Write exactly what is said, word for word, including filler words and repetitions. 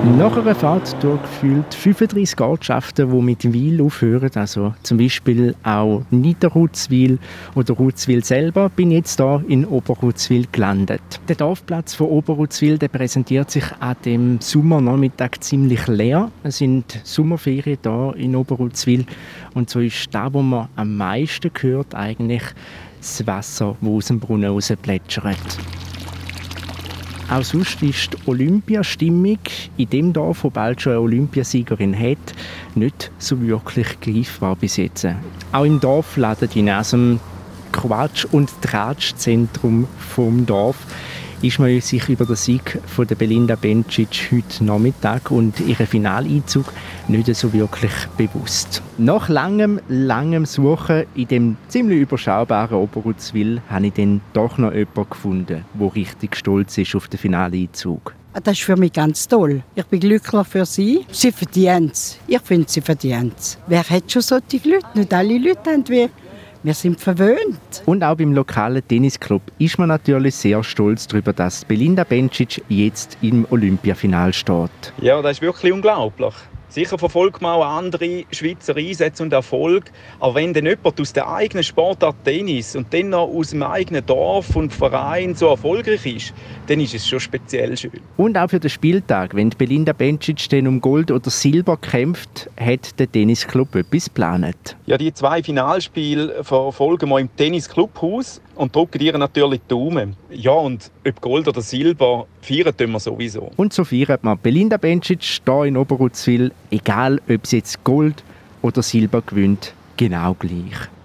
Nach einer Fahrt durch gefühlt fünfunddreissig Ortschaften, die mit Wil aufhören, also zum Beispiel auch Niederrutzwil oder Rutzwil selber, bin ich jetzt hier in Oberrutzwil gelandet. Der Dorfplatz von Oberrutzwil, der präsentiert sich an dem Sommernachmittag ziemlich leer. Es sind Sommerferien hier in Oberrutzwil und so ist das, was man am meisten hört, eigentlich das Wasser, das aus dem Brunnen rausplätschert. Auch sonst ist die Olympiastimmung in dem Dorf, wo bald schon eine Olympiasiegerin hat, nicht so wirklich greifbar bis jetzt. Auch im Dorf laden die aus dem Quatsch- und Tratschzentrum vom Dorf ist man sich über den Sieg von der Belinda Bencic heute Nachmittag und ihren Finaleinzug nicht so wirklich bewusst. Nach langem, langem Suchen in dem ziemlich überschaubaren Oberrutzwil habe ich dann doch noch jemanden gefunden, der richtig stolz ist auf den Finaleinzug. Das ist für mich ganz toll. Ich bin glücklich für sie. Sie verdient es. Ich finde, sie verdient es. Wer hat schon solche Leute? Nicht alle Leute haben wir. Wir sind verwöhnt. Und auch beim lokalen Tennisclub ist man natürlich sehr stolz darüber, dass Belinda Bencic jetzt im Olympiafinale steht. Ja, das ist wirklich unglaublich. Sicher verfolgt man auch andere Schweizer Einsätze und Erfolge. Aber wenn dann jemand aus der eigenen Sportart Tennis und dann noch aus dem eigenen Dorf und Verein so erfolgreich ist, dann ist es schon speziell schön. Und auch für den Spieltag, wenn Belinda Bencic dann um Gold oder Silber kämpft, hat der Tennisclub etwas geplant. Ja, die zwei Finalspiele verfolgen wir im Tennisclubhaus und drücken ihr natürlich die Daumen. Ja, und ob Gold oder Silber, feiern tun wir sowieso. Und so feiert man Belinda Bencic hier in Oberrutzwil, egal ob sie jetzt Gold oder Silber gewinnt, genau gleich.